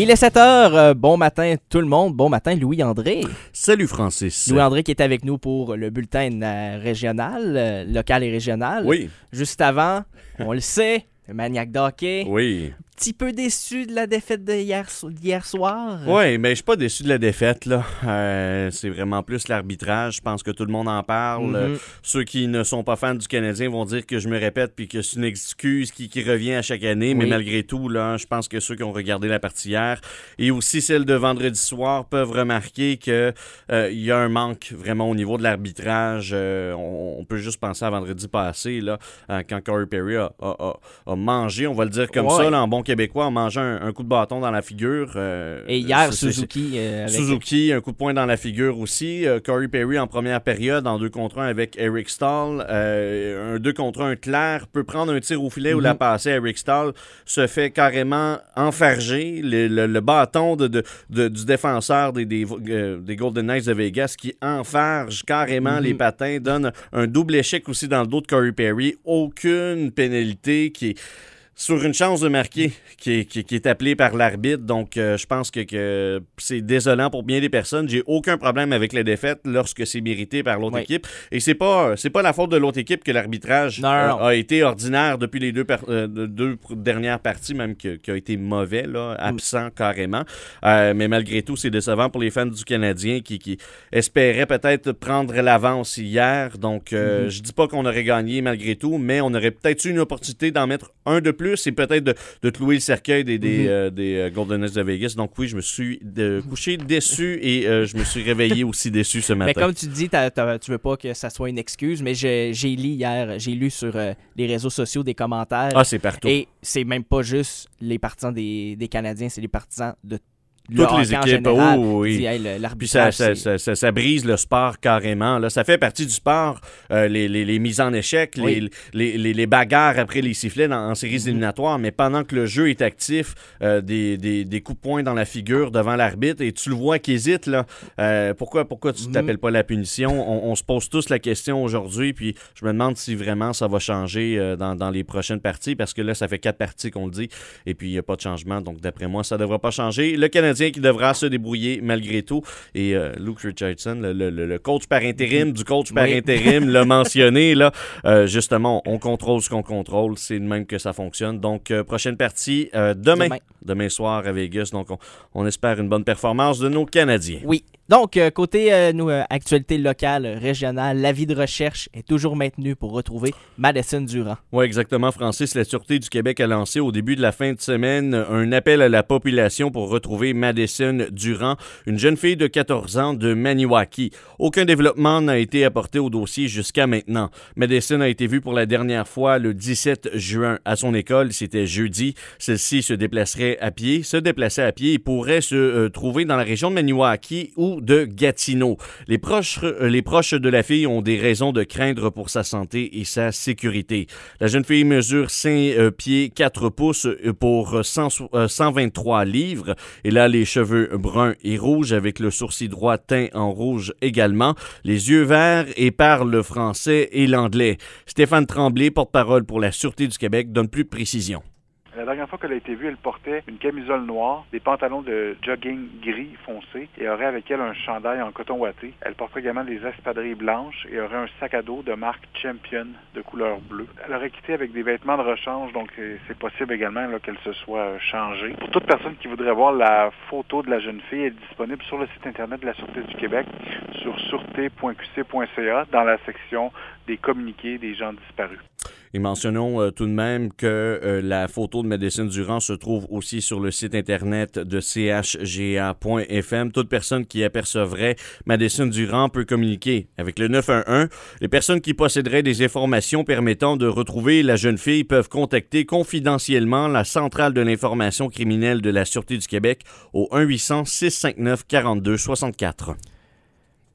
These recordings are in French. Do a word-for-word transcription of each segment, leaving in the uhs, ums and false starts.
Il est sept heures. Euh, bon matin tout le monde. Bon matin Louis-André. Salut Francis. Louis-André qui est avec nous pour le bulletin euh, régional, euh, local et régional. Oui. Juste avant, on le sait, le maniaque d'hockey. Oui. Un petit peu déçu de la défaite d'hier, d'hier soir. Oui, mais je suis pas déçu de la défaite, là. Euh, c'est vraiment plus l'arbitrage. Je pense que tout le monde en parle. Mm-hmm. Euh, ceux qui ne sont pas fans du Canadien vont dire que je me répète puis que c'est une excuse qui, qui revient à chaque année. Oui. Mais malgré tout, là, je pense que ceux qui ont regardé la partie hier et aussi celle de vendredi soir peuvent remarquer qu'il euh, y a un manque vraiment au niveau de l'arbitrage. Euh, on, on peut juste penser à vendredi passé, là, euh, quand Corey Perry a, a, a, a mangé, on va le dire comme ouais. ça, là, en bon québécois, a mangé un, un coup de bâton dans la figure. Euh, et hier, c'est, Suzuki... c'est, euh, avec... Suzuki, un coup de poing dans la figure aussi. Euh, Corey Perry en première période, en deux contre un avec Eric Staal. Euh, un deux contre un clair, peut prendre un tir au filet mm-hmm. ou la passer. Eric Staal se fait carrément enfarger. Le, le, le bâton de, de, de, du défenseur des, des, euh, des Golden Knights de Vegas qui enfarge carrément mm-hmm. les patins, donne un double échec aussi dans le dos de Corey Perry. Aucune pénalité qui est... sur une chance de marquer qui est, qui, qui est appelée par l'arbitre. Donc, euh, je pense que, que c'est désolant pour bien des personnes. J'ai aucun problème avec la défaite lorsque c'est mérité par l'autre oui. équipe. Et c'est pas c'est pas la faute de l'autre équipe que l'arbitrage non, non, non. A, a été ordinaire depuis les deux, per, euh, deux dernières parties, même qui, qui a été mauvais, là, absent mm. carrément. Euh, mais malgré tout, c'est décevant pour les fans du Canadien qui, qui espéraient peut-être prendre l'avance hier. Donc, euh, mm-hmm. je dis pas qu'on aurait gagné malgré tout, mais on aurait peut-être eu une opportunité d'en mettre un de plus. C'est peut-être de, de clouer le cercueil des, des, mm-hmm. euh, des euh, Golden Knights de Vegas. Donc oui, je me suis de, couché déçu et euh, je me suis réveillé aussi déçu ce matin. Mais comme tu dis, t'as, t'as, tu veux pas que ça soit une excuse, mais j'ai, j'ai lu hier, j'ai lu sur euh, les réseaux sociaux des commentaires. Ah, c'est partout. Et c'est même pas juste les partisans des, des Canadiens, c'est les partisans de toutes les équipes, général, oh, oui. dit, hey, le, puis ça, ça, ça, ça, ça brise le sport carrément. Là. Ça fait partie du sport, euh, les, les, les mises en échec, oui. les, les, les bagarres après les sifflets dans, en séries mm-hmm. éliminatoires, mais pendant que le jeu est actif, euh, des, des, des coups de poing dans la figure devant l'arbitre, et tu le vois qu'il hésite. Là. Euh, pourquoi, pourquoi tu ne mm-hmm. t'appelles pas la punition? On, on se pose tous la question aujourd'hui, puis je me demande si vraiment ça va changer euh, dans, dans les prochaines parties, parce que là, ça fait quatre parties qu'on le dit, et puis il n'y a pas de changement, donc d'après moi, ça ne devrait pas changer. Le Canadien qui devra se débrouiller malgré tout. Et euh, Luke Richardson, le, le, le coach par intérim du coach par oui. intérim, l'a mentionné. Là, euh, justement, on contrôle ce qu'on contrôle. C'est de même que ça fonctionne. Donc, euh, prochaine partie euh, demain, demain. Demain soir à Vegas. Donc, on, on espère une bonne performance de nos Canadiens. Oui. Donc, euh, côté euh, nous, euh, actualité locale, régionale, l'avis de recherche est toujours maintenu pour retrouver Madison Durand. Oui, exactement, Francis. La Sûreté du Québec a lancé au début de la fin de semaine un appel à la population pour retrouver Madison Durand, une jeune fille de quatorze ans de Maniwaki. Aucun développement n'a été apporté au dossier jusqu'à maintenant. Madison a été vue pour la dernière fois le dix-sept juin à son école. C'était jeudi. Celle-ci se déplacerait à pied, se déplaçait à pied et pourrait se euh, trouver dans la région de Maniwaki ou de Gatineau. Les proches, les proches de la fille ont des raisons de craindre pour sa santé et sa sécurité. La jeune fille mesure cinq euh, pieds quatre pouces pour cent, euh, cent vingt-trois livres. Elle a les cheveux bruns et rouges avec le sourcil droit teint en rouge également, les yeux verts et parle le français et l'anglais. Stéphane Tremblay, porte-parole pour la Sûreté du Québec, donne plus de précisions. La dernière fois qu'elle a été vue, elle portait une camisole noire, des pantalons de jogging gris foncé et aurait avec elle un chandail en coton ouaté. Elle porterait également des espadrilles blanches et aurait un sac à dos de marque Champion de couleur bleue. Elle aurait quitté avec des vêtements de rechange, donc c'est possible également là, qu'elle se soit changée. Pour toute personne qui voudrait voir la photo de la jeune fille, elle est disponible sur le site internet de la Sûreté du Québec, sur sûreté point q c point c a, dans la section des communiqués des gens disparus. Et mentionnons euh, tout de même que euh, la photo de Madison Durand se trouve aussi sur le site internet de c h g a point f m. Toute personne qui apercevrait Madison Durand peut communiquer avec le neuf un un. Les personnes qui posséderaient des informations permettant de retrouver la jeune fille peuvent contacter confidentiellement la centrale de l'information criminelle de la Sûreté du Québec au un huit cents six cent cinquante-neuf quarante-deux soixante-quatre.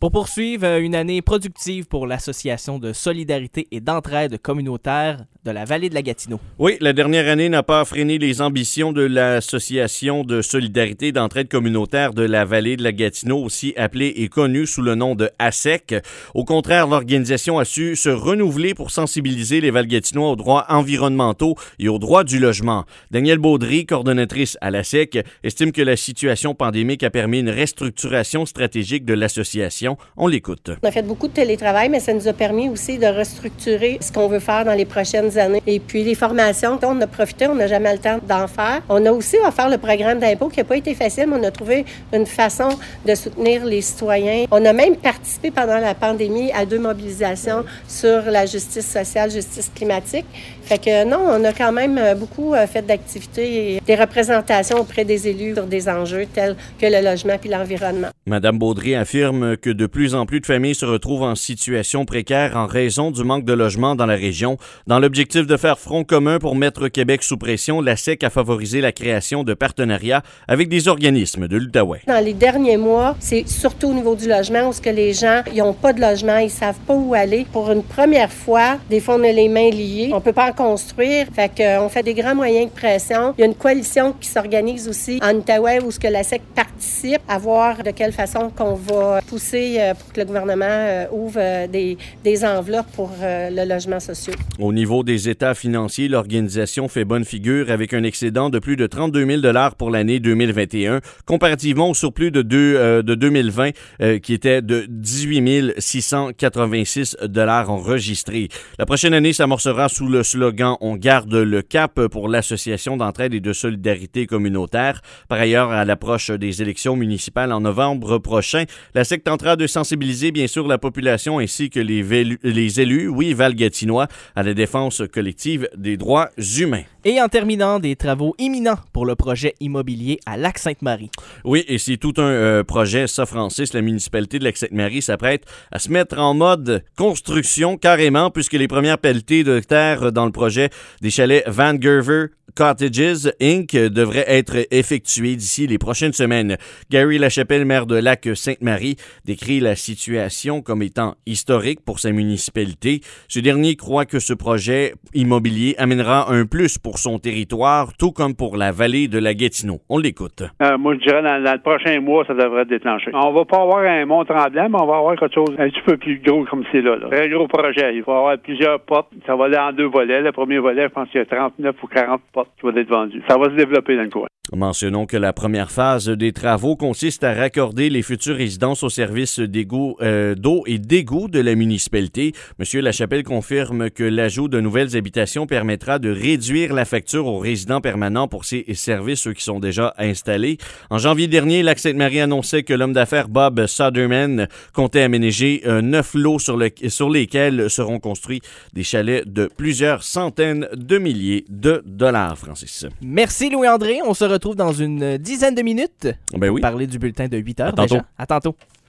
Pour poursuivre une année productive pour l'Association de solidarité et d'entraide communautaire de la Vallée de la Gatineau. Oui, la dernière année n'a pas freiné les ambitions de l'Association de solidarité et d'entraide communautaire de la Vallée de la Gatineau, aussi appelée et connue sous le nom de A S E C. Au contraire, l'organisation a su se renouveler pour sensibiliser les Valgatinois aux droits environnementaux et aux droits du logement. Danielle Baudry, coordonnatrice à l'A S E C, estime que la situation pandémique a permis une restructuration stratégique de l'association. On l'écoute. On a fait beaucoup de télétravail, mais ça nous a permis aussi de restructurer ce qu'on veut faire dans les prochaines années. Et puis les formations, on a profité, on n'a jamais le temps d'en faire. On a aussi offert le programme d'impôt qui n'a pas été facile, mais on a trouvé une façon de soutenir les citoyens. On a même participé pendant la pandémie à deux mobilisations sur la justice sociale, justice climatique. Fait que non, on a quand même beaucoup fait d'activités et des représentations auprès des élus sur des enjeux tels que le logement puis l'environnement. Madame Baudry affirme que de plus en plus de familles se retrouvent en situation précaire en raison du manque de logement dans la région. Dans l'objectif de faire front commun pour mettre Québec sous pression, l'A S E C a favorisé la création de partenariats avec des organismes de l'Outaouais. Dans les derniers mois, c'est surtout au niveau du logement où ce que les gens n'ont pas de logement, ils savent pas où aller. Pour une première fois, des fois on a les mains liées, on peut pas en construire, fait qu'on fait des grands moyens de pression. Il y a une coalition qui s'organise aussi en Outaouais où ce que l'A S E C participe à voir de quelle façon qu'on va pousser pour que le gouvernement ouvre des, des enveloppes pour le logement social. Au niveau des états financiers, l'organisation fait bonne figure avec un excédent de plus de trente-deux mille dollars pour l'année deux mille vingt et un, comparativement au surplus de, deux, euh, de deux mille vingt euh, qui était de dix-huit mille six cent quatre-vingt-six dollars enregistrés. La prochaine année s'amorcera sous le slogan « On garde le cap » pour l'Association d'entraide et de solidarité communautaire. Par ailleurs, à l'approche des élections municipales en novembre prochain, la S E C tentera de sensibiliser bien sûr la population ainsi que les, vélu- les élus, oui, valgatinois, à la défense collective des droits humains. Et en terminant, des travaux imminents pour le projet immobilier à Lac-Sainte-Marie. Oui, et c'est tout un euh, projet, ça, Francis. La municipalité de Lac-Sainte-Marie s'apprête à se mettre en mode construction carrément, puisque les premières pelletées de terre dans le projet des chalets Van Gerver Cottages incorporée devraient être effectuées d'ici les prochaines semaines. Gary Lachapelle, maire de Lac-Sainte-Marie, décrit la situation comme étant historique pour sa municipalité. Ce dernier croit que ce projet immobilier amènera un plus pour son territoire, tout comme pour la vallée de la Gatineau. On l'écoute. Euh, moi, je dirais dans, dans le prochain mois, ça devrait être déclenché. On va pas avoir un Mont-Tremblant, mais on va avoir quelque chose un petit peu plus gros comme c'est là. là. Très gros projet. Il va y avoir plusieurs portes. Ça va aller en deux volets. Le premier volet, je pense qu'il y a trente-neuf ou quarante portes qui vont être vendues. Ça va se développer dans le coin. Mentionnons que la première phase des travaux consiste à raccorder les futures résidences au service d'égout, euh, d'eau et d'égout de la municipalité. Monsieur Lachapelle confirme que l'ajout de nouvelles habitations permettra de réduire la facture aux résidents permanents pour ces services, ceux qui sont déjà installés. En janvier dernier, Lac-Sainte-Marie annonçait que l'homme d'affaires Bob Soderman comptait aménager euh, neuf lots sur, le, sur lesquels seront construits des chalets de plusieurs centaines de milliers de dollars, Francis. Merci Louis-André. On se retrouve dans une dizaine de minutes Ben oui. pour parler du bulletin de huit heures. À tantôt. Déjà. À tantôt.